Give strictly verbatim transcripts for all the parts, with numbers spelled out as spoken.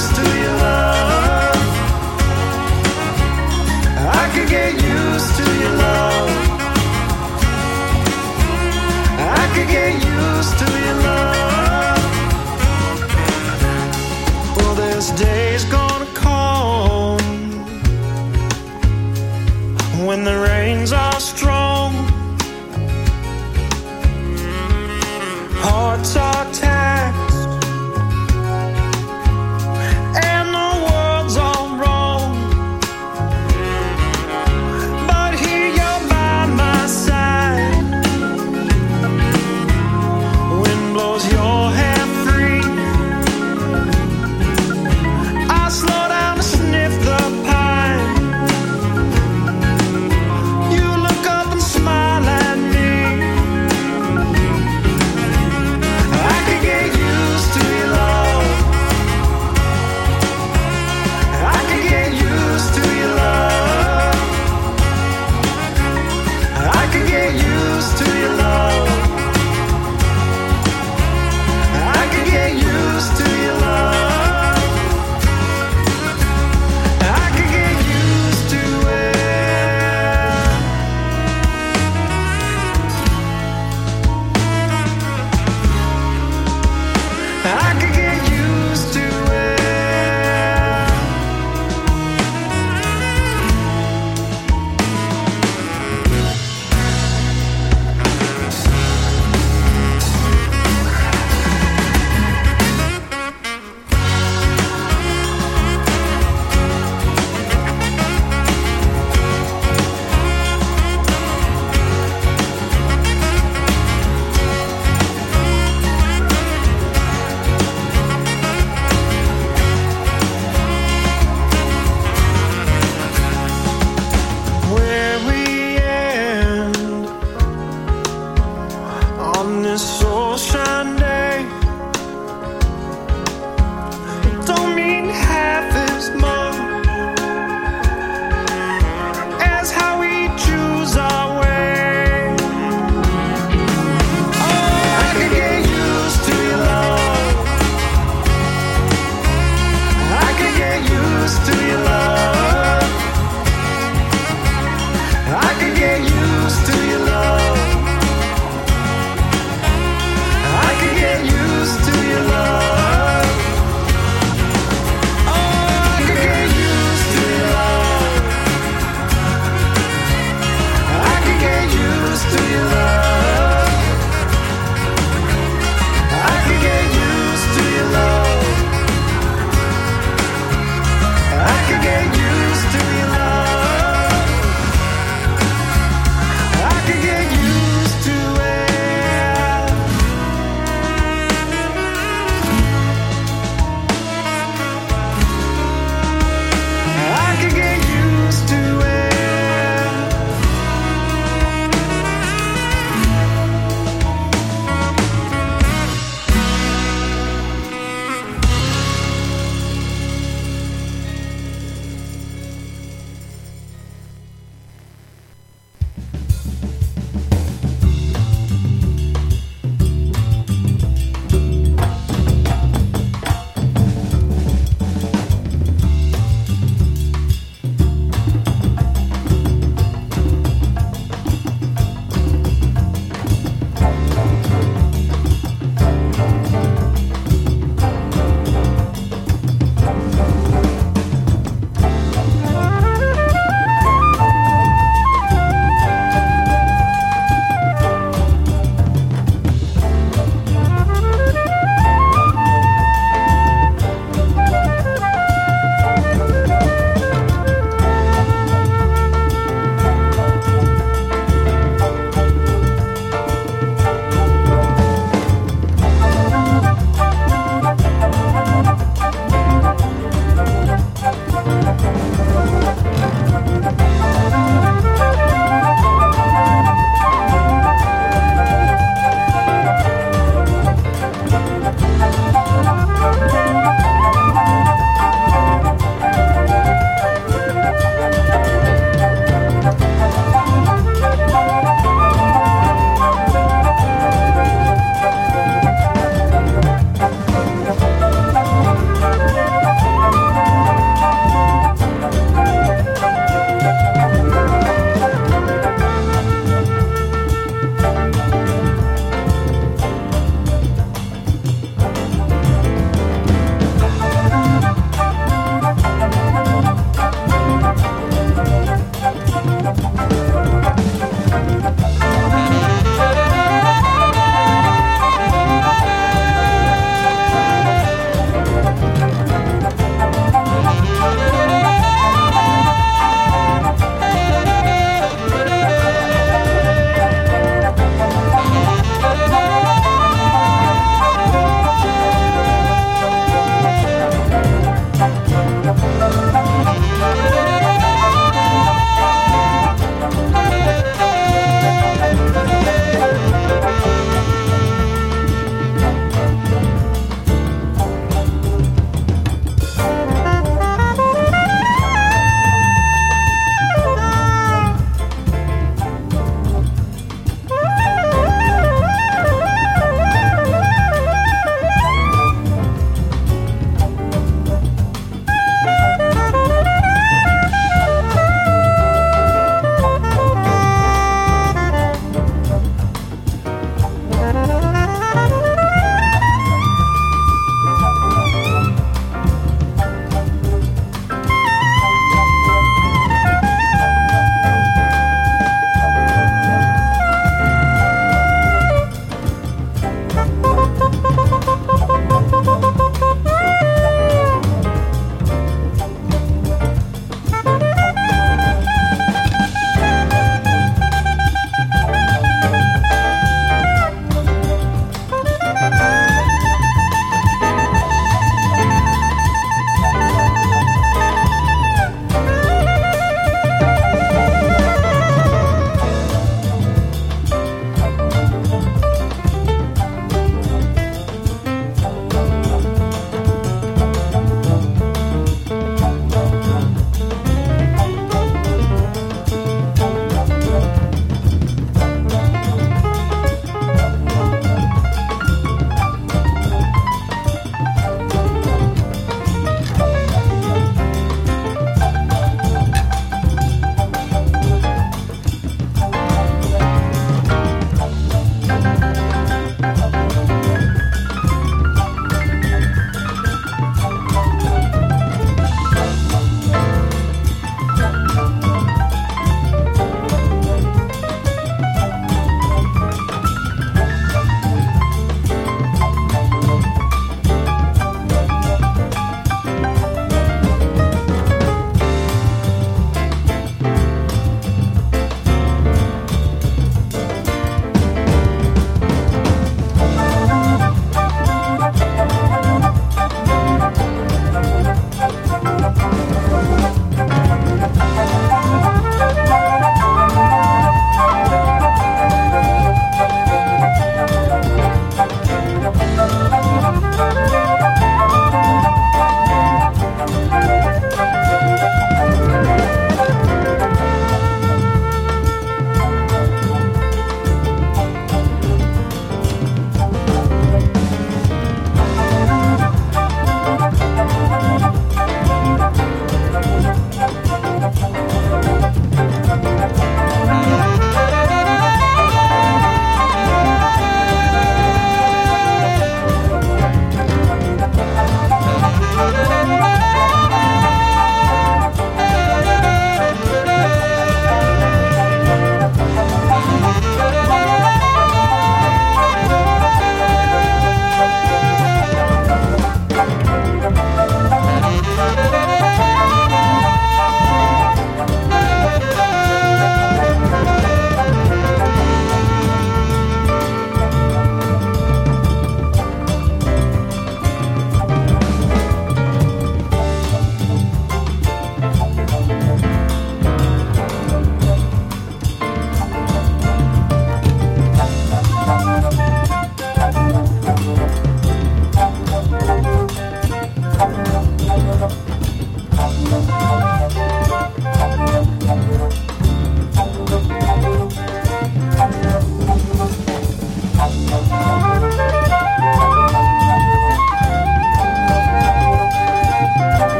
used to your love. I could get used to your love. I could get used to your love. Well, this day's gonna come when the rains are strong, hearts are taxed, and the world's all wrong. But here you're by my side, wind blows your hair free. I slow down to sniff the pine,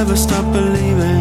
never stop believing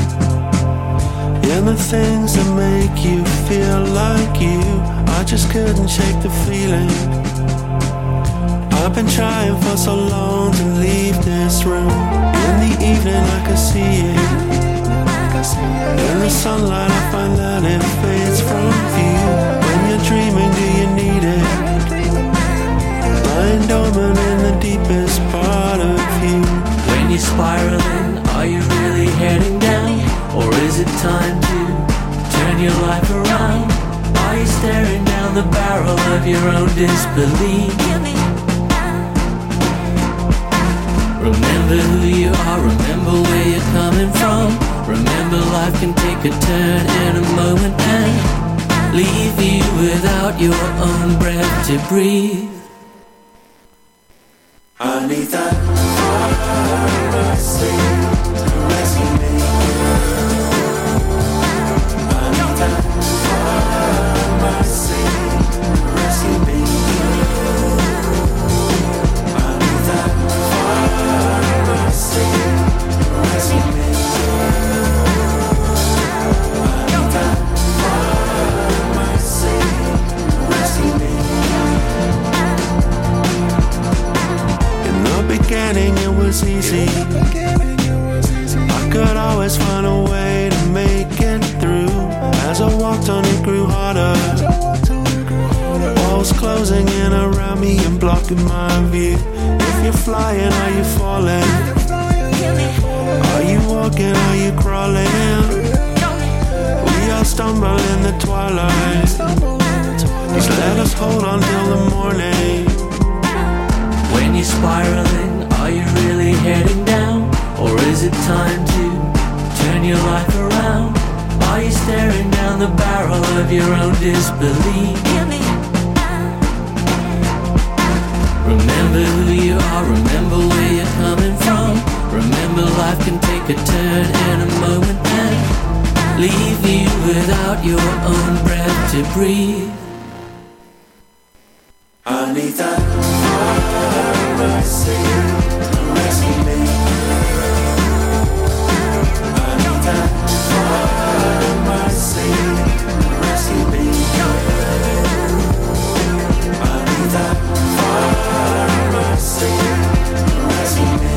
in the things that make you feel like you. I just couldn't shake the feeling. I've been trying for so long to leave this room. In the evening I can see it. In the sunlight I find that it fades from view. When you're dreaming, do you need it? Lying dormant in the deepest part of you. When you're spiraling, are you really heading down? Or is it time to turn your life around? Are you staring down the barrel of your own disbelief? Remember who you are, remember where you're coming from. Remember life can take a turn in a moment and leave you without your own breath to breathe. I need that mercy to rescue me. I need that mercy to rescue me. I need that mercy to rescue me. I need that mercy to rescue me. In the beginning it was easy. I could always find a way to make it through. As I walked on it grew harder. Walls closing in around me and blocking my view. If you're flying, are you falling? Are you walking, are you crawling? We all stumble in the twilight. Just let us hold on till the morning. When you're spiraling, are you really heading down? Or is it time to turn your life around? Are you staring down the barrel of your own disbelief? Remember who you are, remember where you're coming from. Remember life can take a turn in a moment and leave you without your own breath to breathe. I need that mercy to rescue me. I need that mercy to rescue me. I need that mercy to rescue me.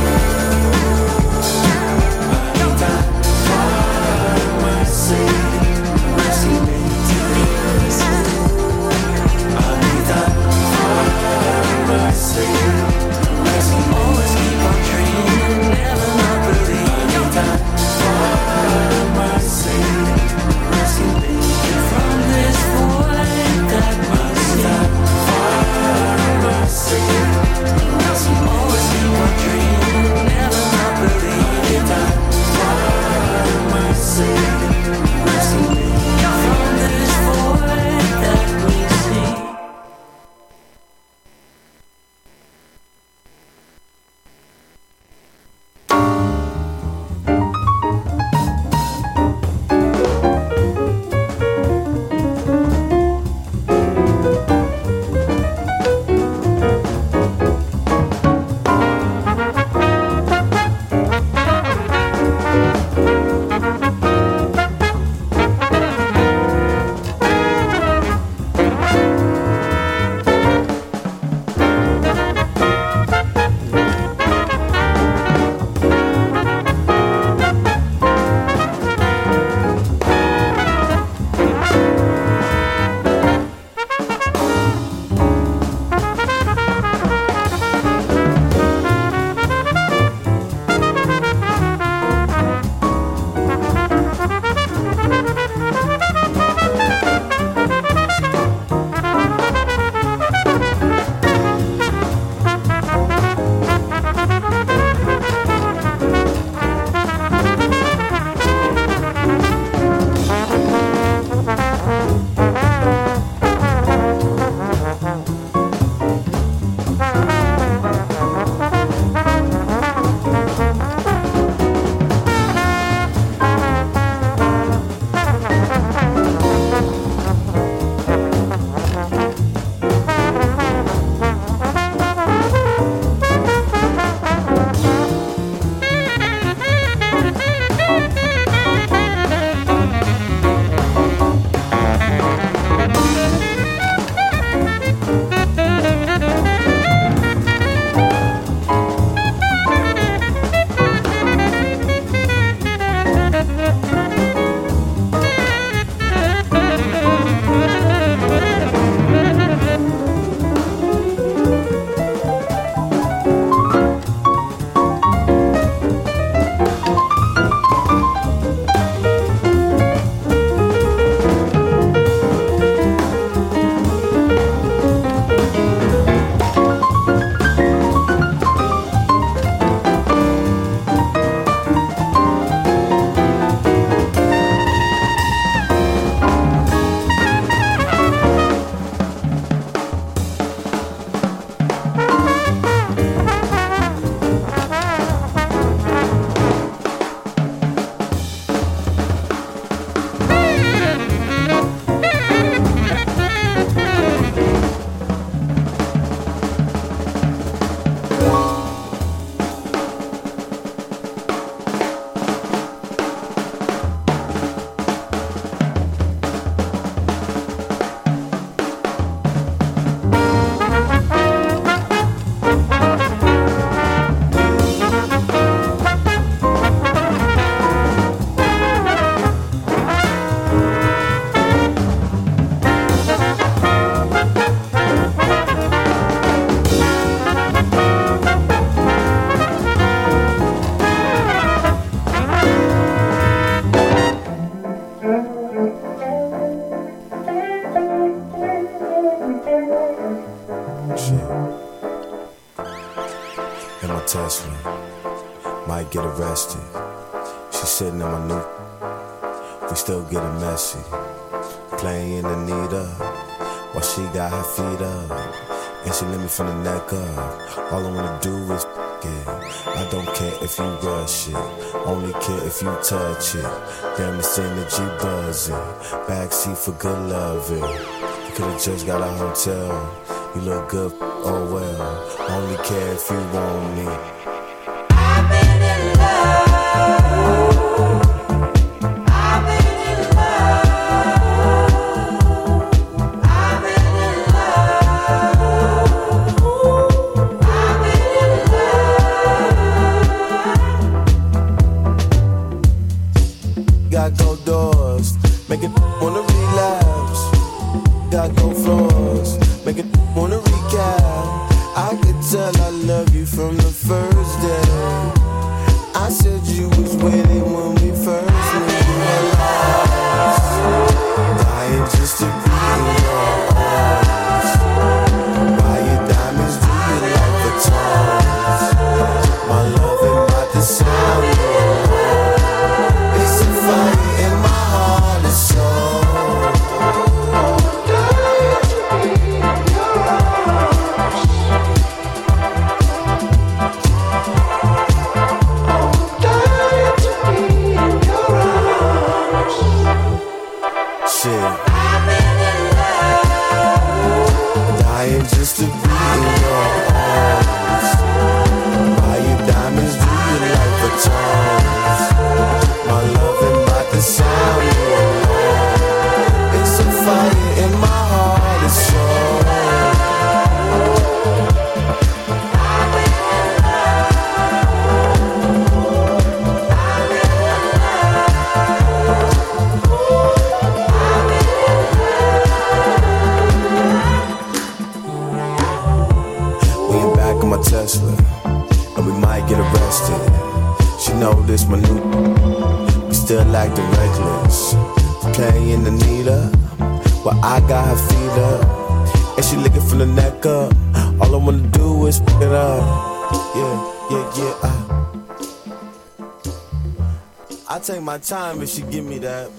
I need that mercy to rescue me. Tesla. Might get arrested. She's sitting in my new. We still getting messy. Playing Anita while she got her feet up. And she let me from the neck up. All I wanna do is it. I don't care if you rush it. Only care if you touch it. Damn, this energy buzzing. Backseat for good loving. You could've just got a hotel. You look good, oh well. Only care if you want me. I've been in love. I've been in love. I've been in love. I've been in love. Got go doors, make it wanna relapse. Got go floors, make it wanna recap. I could tell I love you from the first day. I said you was waiting when we first met. Dying just to be in your arms. Buy your diamonds, do you like the tongues? My love and my desire. It's a fire in my heart and soul. Just to be in your arms. Buy your diamonds, do you like the tongues? My love and my desire. It's a fire in my heart and soul. Tesla, and we might get arrested. She know this my new. We still acting reckless. Playing Anita, while I got her feet up, and she licking from the neck up. All I wanna do is pick it up. Yeah, yeah, yeah. I, I take my time if she give me that.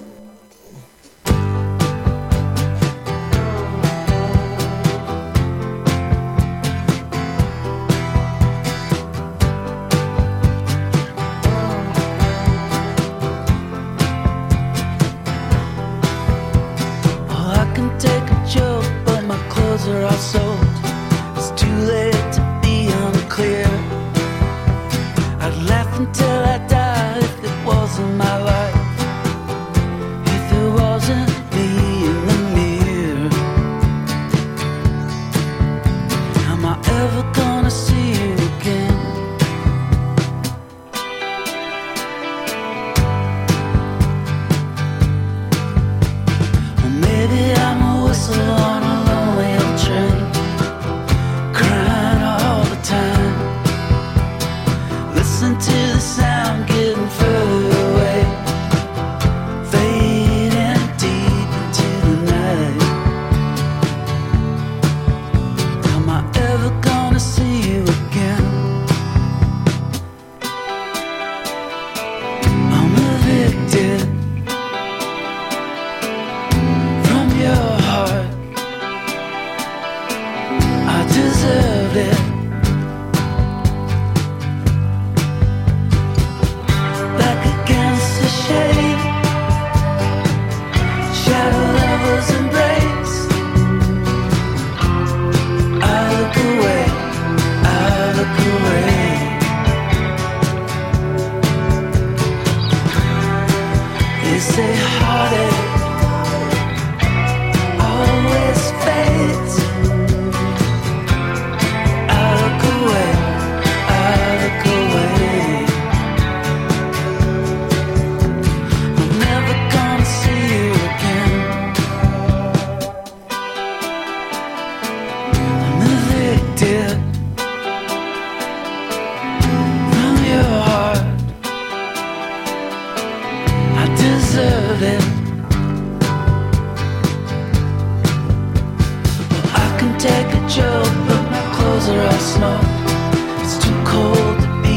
Are all sold. It's too late to be unclear. I'd laugh until I died if it wasn't my life. If it wasn't me in the mirror. Am I ever gonna see you again? Or maybe I'm a whistle on a train, crying all the time. Listen to the sound getting further away, fading deep into the night. Am I ever gonna see you again? I'm evicted from your heart. I deserved it. Back against the shade, shadow lovers embrace. I look away, I look away. They say heartache always fades. Take a joke, but my clothes are all smoke. It's too cold to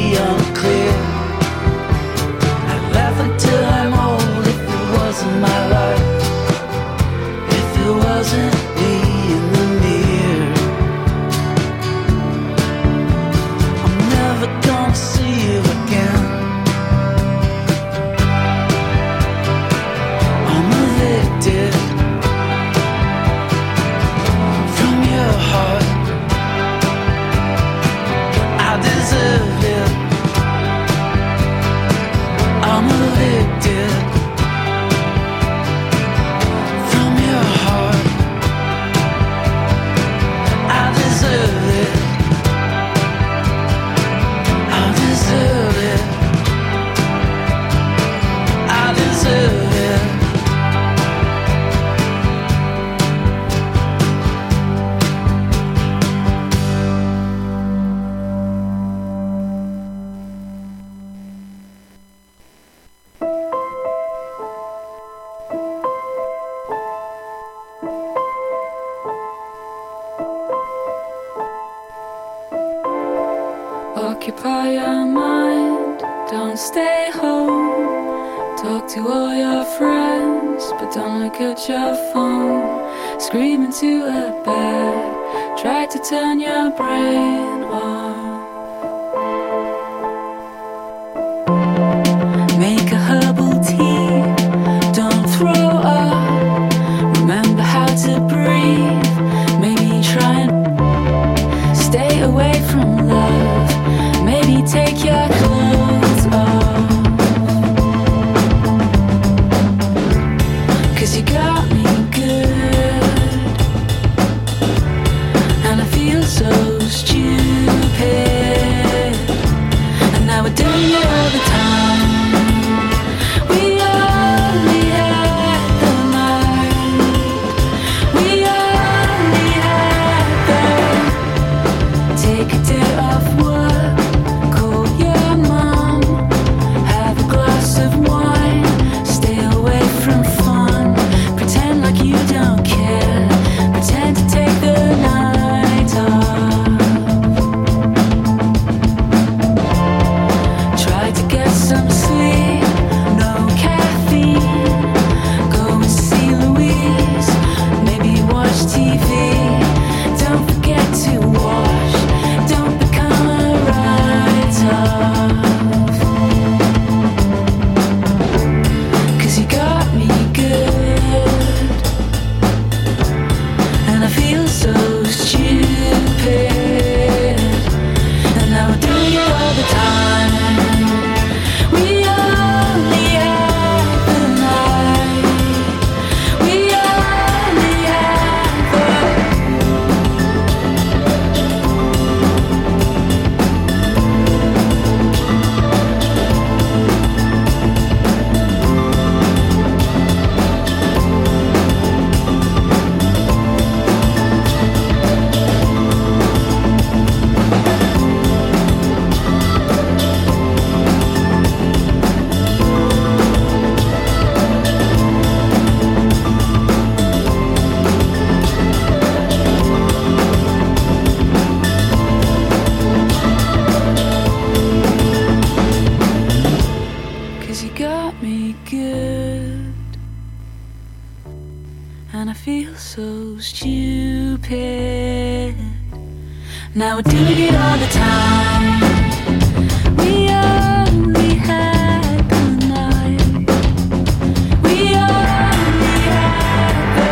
Occupy your mind, don't stay home. Talk to all your friends, but don't look at your phone. Scream into a bed, try to turn your brain off. Make a herbal tea, don't throw up. Remember how to breathe, maybe try and stay away from love. Maybe take your clothes off. Cause you got me good, and I feel so stupid. And now we're doing it all the time. We only had the night. We only had the. Take a day off work, call your mom, have a glass of wine, stay away from fun, pretend like you don't care, pretend to take the night off. Try to get some sleep, no caffeine, go and see Louise, maybe watch T V. Don't forget to wash, don't become a write-off. Cause you got me good, and I feel so stupid. And now we're doing it all the time. We only had the night. We only had the. Cause you got me good, and I feel so stupid. Now we're doing it all the time. We only had the night. We only had the.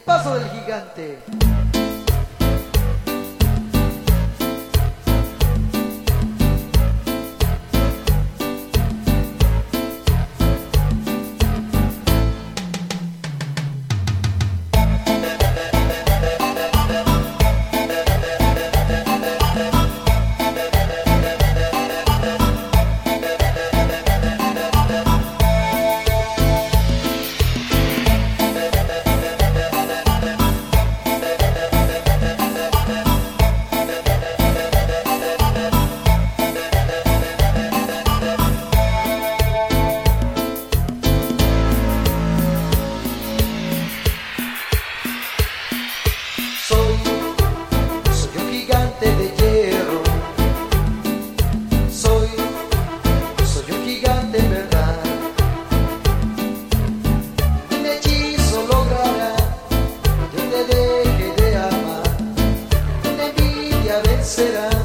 paso del gigante. Será